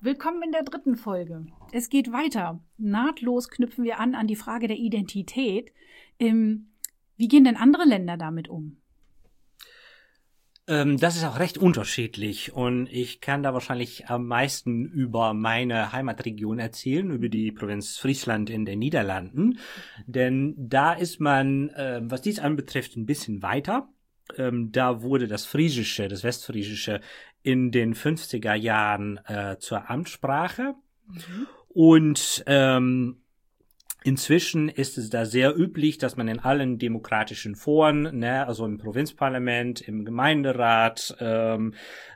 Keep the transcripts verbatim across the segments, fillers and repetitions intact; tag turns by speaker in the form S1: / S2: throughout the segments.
S1: Willkommen in der dritten Folge. Es geht weiter. Nahtlos knüpfen wir an an die Frage der Identität. Ähm, wie gehen denn andere Länder damit um?
S2: Ähm, das ist auch recht unterschiedlich und ich kann da wahrscheinlich am meisten über meine Heimatregion erzählen, über die Provinz Friesland in den Niederlanden. Denn da ist man, äh, was dies anbetrifft, ein bisschen weiter. Ähm, da wurde das Friesische, das Westfriesische in den fünfziger Jahren äh, zur Amtssprache. Mhm. Und ähm, inzwischen ist es da sehr üblich, dass man in allen demokratischen Foren, ne, also im Provinzparlament, im Gemeinderat, ähm,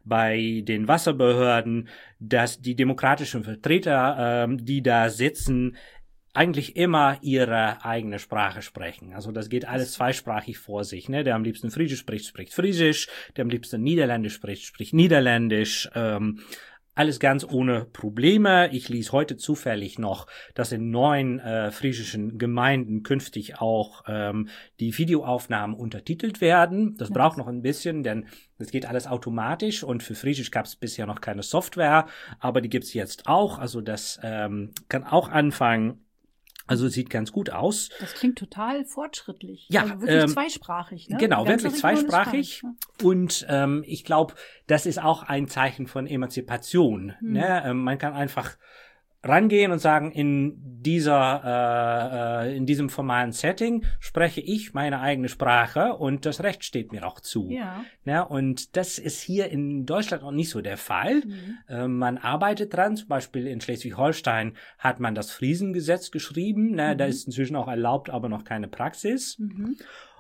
S2: bei den Wasserbehörden, dass die demokratischen Vertreter, ähm, die da sitzen, eigentlich immer ihre eigene Sprache sprechen. Also das geht alles zweisprachig vor sich. Ne? Der am liebsten Friesisch spricht, spricht Friesisch. Der am liebsten Niederländisch spricht, spricht Niederländisch. Ähm, alles ganz ohne Probleme. Ich lese heute zufällig noch, dass in neun äh, friesischen Gemeinden künftig auch ähm, die Videoaufnahmen untertitelt werden. Das ja. braucht noch ein bisschen, denn das geht alles automatisch und für Friesisch gab es bisher noch keine Software, aber die gibt's jetzt auch. Also das ähm, kann auch anfangen. Also sieht ganz gut aus.
S1: Das klingt total fortschrittlich.
S2: Ja,
S1: also wirklich
S2: ähm,
S1: zweisprachig, ne?
S2: Genau, wirklich zweisprachig. Und ähm, ich glaube, das ist auch ein Zeichen von Emanzipation. Hm. Ne? Ähm, man kann einfach rangehen und sagen, in dieser, äh, äh, in diesem formalen Setting spreche ich meine eigene Sprache und das Recht steht mir auch zu.
S1: Ja.
S2: Ne? Und das ist hier in Deutschland auch nicht so der Fall. Mhm. Äh, man arbeitet dran, zum Beispiel in Schleswig-Holstein hat man das Friesengesetz geschrieben. Ne? Mhm. Da ist inzwischen auch erlaubt, aber noch keine Praxis. Mhm.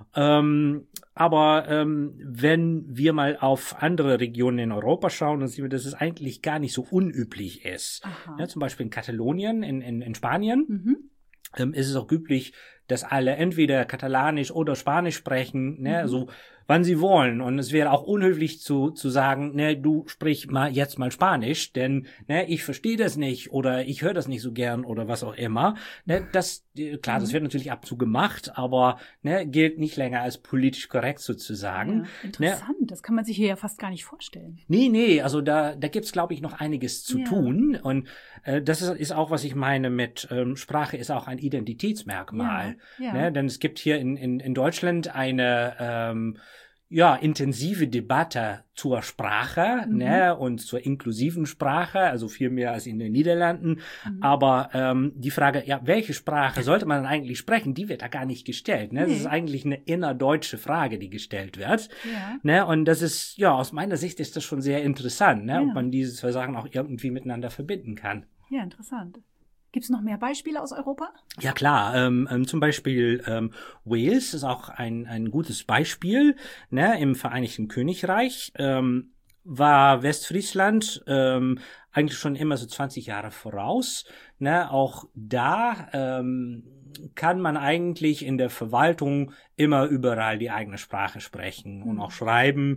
S2: Ähm, aber ähm, wenn wir mal auf andere Regionen in Europa schauen, dann sehen wir, dass es eigentlich gar nicht so unüblich ist. Ja, zum Beispiel in Katalonien, in, in, in Spanien, mhm. ähm, ist es auch üblich, dass alle entweder Katalanisch oder Spanisch sprechen, ne, mhm. so wann sie wollen. Und es wäre auch unhöflich zu zu sagen, ne, du sprich mal jetzt mal Spanisch, denn ne, ich verstehe das nicht oder ich höre das nicht so gern oder was auch immer. Ne, das klar, mhm. das wird natürlich ab und zu gemacht, aber ne, gilt nicht länger als politisch korrekt sozusagen.
S1: Ja, interessant, ne? Das kann man sich hier ja fast gar nicht vorstellen.
S2: Nee, nee, also da da gibt's, glaube ich, noch einiges zu ja. tun. Und äh, das ist, ist auch, was ich meine mit ähm, Sprache ist auch ein Identitätsmerkmal. Ja, ja. Ne? Denn es gibt hier in, in, in Deutschland eine ähm, ja, intensive Debatte zur Sprache, mhm. ne, und zur inklusiven Sprache, also viel mehr als in den Niederlanden. Mhm. Aber ähm, die Frage, ja, welche Sprache sollte man dann eigentlich sprechen, die wird da gar nicht gestellt. Ne? Nee. Das ist eigentlich eine innerdeutsche Frage, die gestellt wird. Ja. Ne? Und das ist, ja, aus meiner Sicht ist das schon sehr interessant, ne? Ja. Ob man diese zwei Sachen auch irgendwie miteinander verbinden kann.
S1: Ja, interessant. Gibt es noch mehr Beispiele aus Europa?
S2: Ja klar, ähm, ähm, zum Beispiel ähm, Wales ist auch ein ein gutes Beispiel. Ne? Im Vereinigten Königreich ähm, war Westfriesland ähm, eigentlich schon immer so zwanzig Jahre voraus. Ne? Auch da ähm, kann man eigentlich in der Verwaltung immer überall die eigene Sprache sprechen und auch schreiben.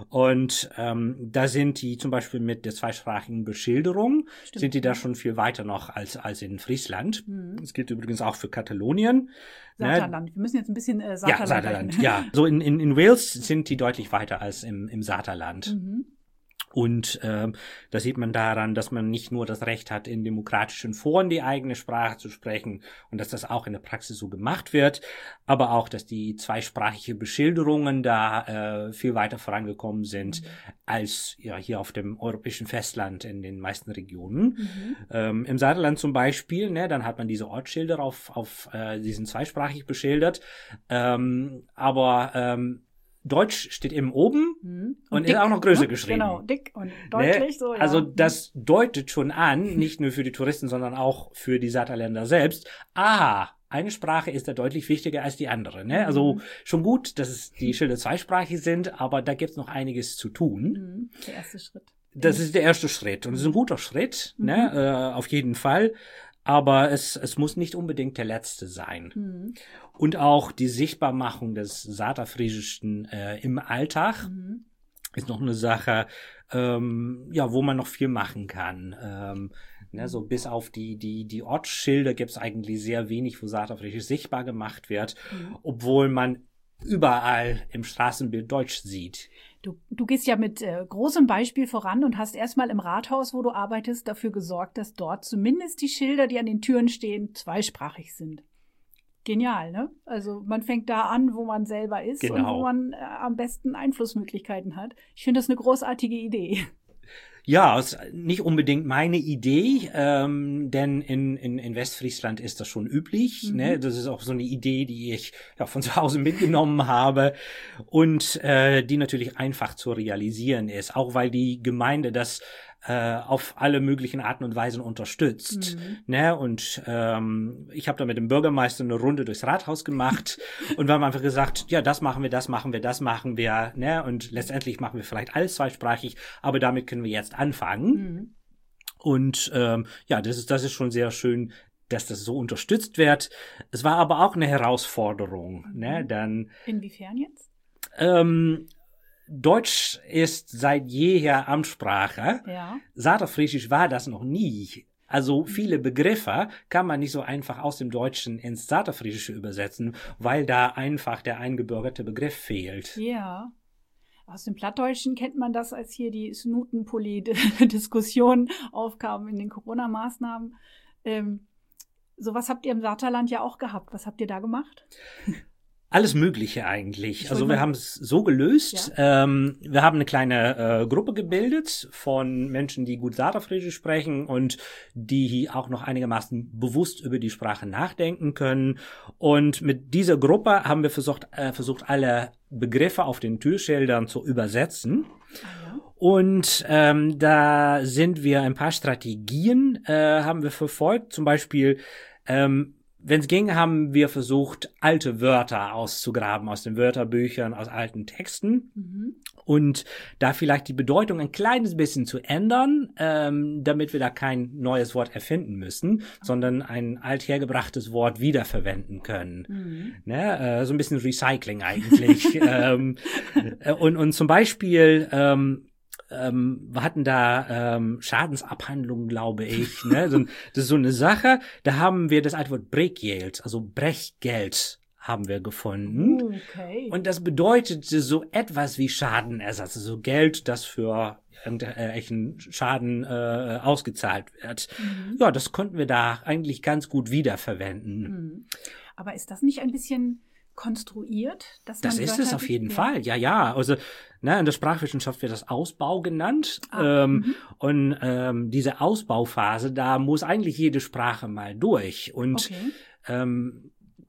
S2: Und ähm, da sind die zum Beispiel mit der zweisprachigen Beschilderung, Stimmt. sind die da schon viel weiter noch als als in Friesland. Mhm. Das gilt übrigens auch für Katalonien.
S1: Saterland. Ne? Wir müssen jetzt ein bisschen äh, Saterland
S2: Ja, Saterland, ja. So in, in, in Wales sind die deutlich weiter als im, im Saterland. Mhm. Und ähm, da sieht man daran, dass man nicht nur das Recht hat, in demokratischen Foren die eigene Sprache zu sprechen und dass das auch in der Praxis so gemacht wird, aber auch, dass die zweisprachige Beschilderungen da äh, viel weiter vorangekommen sind mhm. als ja hier auf dem europäischen Festland in den meisten Regionen. Mhm. Ähm, Im Saarland zum Beispiel, ne, dann hat man diese Ortsschilder auf, auf äh, diesen zweisprachig beschildert, ähm, aber ähm, Deutsch steht eben oben mhm. und, und dick, ist auch noch größer ne? geschrieben.
S1: Genau, dick und deutlich. Ne? So, ja.
S2: Also das deutet schon an, nicht nur für die Touristen, sondern auch für die Saterländer selbst. Aha, eine Sprache ist da deutlich wichtiger als die andere. Ne? Also schon gut, dass es die Schilder zweisprachig sind, aber da gibt's noch einiges zu tun.
S1: Mhm. Der erste Schritt.
S2: Das ist der erste Schritt und es ist ein guter Schritt, mhm. ne? äh, auf jeden Fall. Aber es, es muss nicht unbedingt der letzte sein. Mhm. Und auch die Sichtbarmachung des Saterfriesischen äh, im Alltag mhm. ist noch eine Sache, ähm, ja, wo man noch viel machen kann. Ähm, ne, so bis auf die die die Ortsschilder gibt es eigentlich sehr wenig, wo Saterfriesisch sichtbar gemacht wird, mhm. obwohl man überall im Straßenbild Deutsch sieht.
S1: Du, du gehst ja mit äh, großem Beispiel voran und hast erstmal im Rathaus, wo du arbeitest, dafür gesorgt, dass dort zumindest die Schilder, die an den Türen stehen, zweisprachig sind. Genial, ne? Also man fängt da an, wo man selber ist
S2: Genau.
S1: und wo man äh, am besten Einflussmöglichkeiten hat. Ich finde das eine großartige Idee.
S2: Ja, ist nicht unbedingt meine Idee, ähm, denn in, in, in Westfriesland ist das schon üblich. Mhm. Ne? Das ist auch so eine Idee, die ich ja, von zu Hause mitgenommen habe und äh, die natürlich einfach zu realisieren ist, auch weil die Gemeinde das äh, auf alle möglichen Arten und Weisen unterstützt. Mhm. Ne? Und ähm, ich habe da mit dem Bürgermeister eine Runde durchs Rathaus gemacht und wir haben einfach gesagt, ja, das machen wir, das machen wir, das machen wir. Ne? Und letztendlich machen wir vielleicht alles zweisprachig, aber damit können wir jetzt anfangen. Mhm. Und ähm, ja, das ist, das ist schon sehr schön, dass das so unterstützt wird. Es war aber auch eine Herausforderung. Mhm. Ne? Dann,
S1: inwiefern jetzt?
S2: Ähm, Deutsch ist seit jeher Amtssprache.
S1: Ja.
S2: Saterfriesisch war das noch nie. Also viele Begriffe kann man nicht so einfach aus dem Deutschen ins Saterfriesische übersetzen, weil da einfach der eingebürgerte Begriff fehlt.
S1: Ja. Aus dem Plattdeutschen kennt man das, als hier die Snutenpulli-Diskussion aufkam in den Corona-Maßnahmen. Ähm, sowas habt ihr im Saterland ja auch gehabt. Was habt ihr da gemacht?
S2: Alles Mögliche eigentlich. Also wir haben es so gelöst. Ja. Ähm, wir haben eine kleine äh, Gruppe gebildet von Menschen, die gut Saterfriesisch sprechen und die auch noch einigermaßen bewusst über die Sprache nachdenken können. Und mit dieser Gruppe haben wir versucht, äh, versucht alle Begriffe auf den Türschildern zu übersetzen. Ah, ja. Und ähm, da sind wir ein paar Strategien äh, haben wir verfolgt. Zum Beispiel ähm, wenn es ging, haben wir versucht, alte Wörter auszugraben aus den Wörterbüchern, aus alten Texten mhm. und da vielleicht die Bedeutung ein kleines bisschen zu ändern, ähm, damit wir da kein neues Wort erfinden müssen, okay. sondern ein althergebrachtes Wort wiederverwenden können. Mhm. Ne? Äh, so ein bisschen Recycling eigentlich. ähm, äh, und, und zum Beispiel ähm, Ähm, wir hatten da ähm, Schadensabhandlungen, glaube ich. Ne? So, das ist so eine Sache. Da haben wir das alte Wort Brekgeld, also Brechgeld, haben wir gefunden.
S1: Okay.
S2: Und das bedeutete so etwas wie Schadenersatz, also Geld, das für irgendwelchen Schaden äh, ausgezahlt wird. Mhm. Ja, das konnten wir da eigentlich ganz gut wiederverwenden.
S1: Mhm. Aber ist das nicht ein bisschen konstruiert? Dass man
S2: das ist es auf jeden ja. Fall, ja, ja. Also ne, in der Sprachwissenschaft wird das Ausbau genannt. Ah, ähm, mhm. Und ähm, diese Ausbauphase, da muss eigentlich jede Sprache mal durch. Und okay. ähm,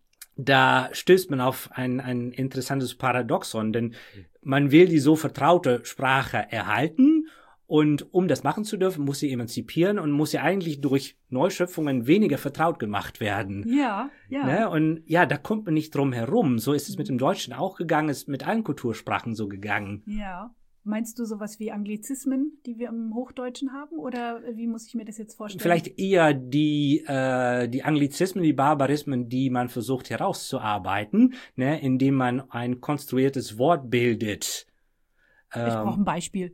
S2: da stößt man auf ein, ein interessantes Paradoxon, denn man will die so vertraute Sprache erhalten. Und um das machen zu dürfen, muss sie emanzipieren und muss sie eigentlich durch Neuschöpfungen weniger vertraut gemacht werden.
S1: Ja, ja.
S2: Ne? Und ja, da kommt man nicht drum herum. So ist es mit dem Deutschen auch gegangen, ist mit allen Kultursprachen so gegangen.
S1: Ja. Meinst du sowas wie Anglizismen, die wir im Hochdeutschen haben? Oder wie muss ich mir das jetzt vorstellen?
S2: Vielleicht eher die, äh, die Anglizismen, die Barbarismen, die man versucht herauszuarbeiten, ne? Indem man ein konstruiertes Wort bildet.
S1: Ich ähm, brauche ein Beispiel.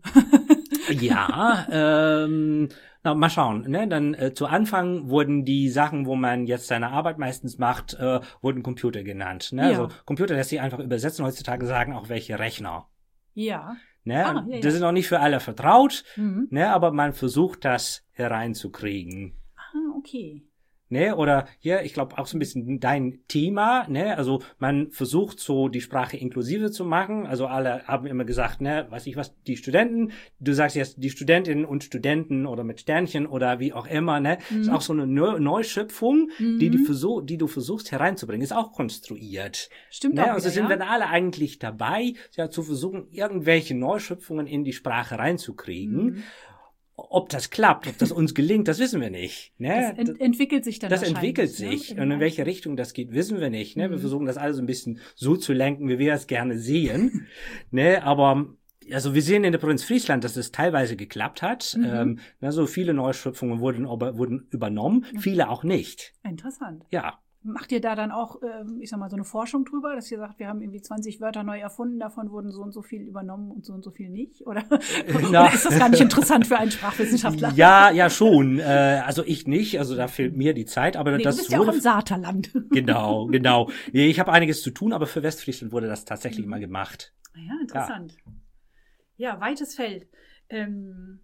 S2: Ja, ähm, na, mal schauen. Ne? Dann äh, zu Anfang wurden die Sachen, wo man jetzt seine Arbeit meistens macht, äh, wurden Computer genannt. Ne? Ja. Also Computer lässt sich einfach übersetzen. Heutzutage sagen auch welche Rechner.
S1: Ja.
S2: Ne?
S1: Ah, ja, ja.
S2: Das ist noch nicht für alle vertraut,
S1: mhm.
S2: ne? Aber man versucht das hereinzukriegen.
S1: Ah, okay.
S2: Ne, oder hier, ich glaube auch so ein bisschen dein Thema, ne, also man versucht so die Sprache inklusive zu machen, also alle haben immer gesagt, ne, weiß ich was, die Studenten, du sagst jetzt die Studentinnen und Studenten oder mit Sternchen oder wie auch immer, ne, mhm. ist auch so eine Neu- Neuschöpfung, mhm. die, die, versuch, die du versuchst hereinzubringen, ist auch konstruiert.
S1: Stimmt
S2: ne?
S1: auch wieder,
S2: Also sind
S1: ja?
S2: wir da alle eigentlich dabei, ja, zu versuchen, irgendwelche Neuschöpfungen in die Sprache reinzukriegen. Mhm. Ob das klappt, ob das uns gelingt, das wissen wir nicht. Ne?
S1: Das ent- entwickelt sich dann
S2: Das
S1: wahrscheinlich.
S2: entwickelt sich.
S1: Ne?
S2: Und in welche Richtung das geht, wissen wir nicht. Ne?
S1: Mhm.
S2: Wir versuchen das alles ein bisschen so zu lenken, wie wir es gerne sehen. ne? Aber also wir sehen in der Provinz Friesland, dass es teilweise geklappt hat. Mhm. Ähm, also viele Neuschöpfungen wurden, wurden übernommen, mhm. viele auch nicht.
S1: Interessant.
S2: Ja.
S1: macht ihr da dann auch, ähm, ich sag mal, so eine Forschung drüber, dass ihr sagt, wir haben irgendwie zwanzig Wörter neu erfunden, davon wurden so und so viel übernommen und so und so viel nicht? Oder, oder ist das gar nicht interessant für einen Sprachwissenschaftler?
S2: Ja, ja, schon. Äh, also ich nicht, also da fehlt mir die Zeit. Aber
S1: nee,
S2: das
S1: du bist ja auch im Saterland.
S2: Genau, genau. Nee, ich habe einiges zu tun, aber für Westfriesland wurde das tatsächlich mal gemacht.
S1: Ja, interessant. Ja, ja, weites Feld. Ähm,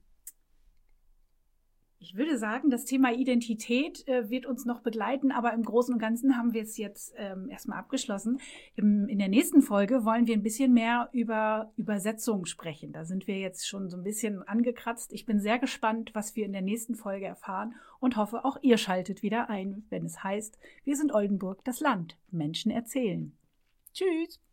S1: Ich würde sagen, das Thema Identität äh, wird uns noch begleiten, aber im Großen und Ganzen haben wir es jetzt ähm, erstmal abgeschlossen. Im, in der nächsten Folge wollen wir ein bisschen mehr über Übersetzung sprechen. Da sind wir jetzt schon so ein bisschen angekratzt. Ich bin sehr gespannt, was wir in der nächsten Folge erfahren und hoffe, auch ihr schaltet wieder ein, wenn es heißt, wir sind Oldenburg, das Land. Menschen erzählen. Tschüss!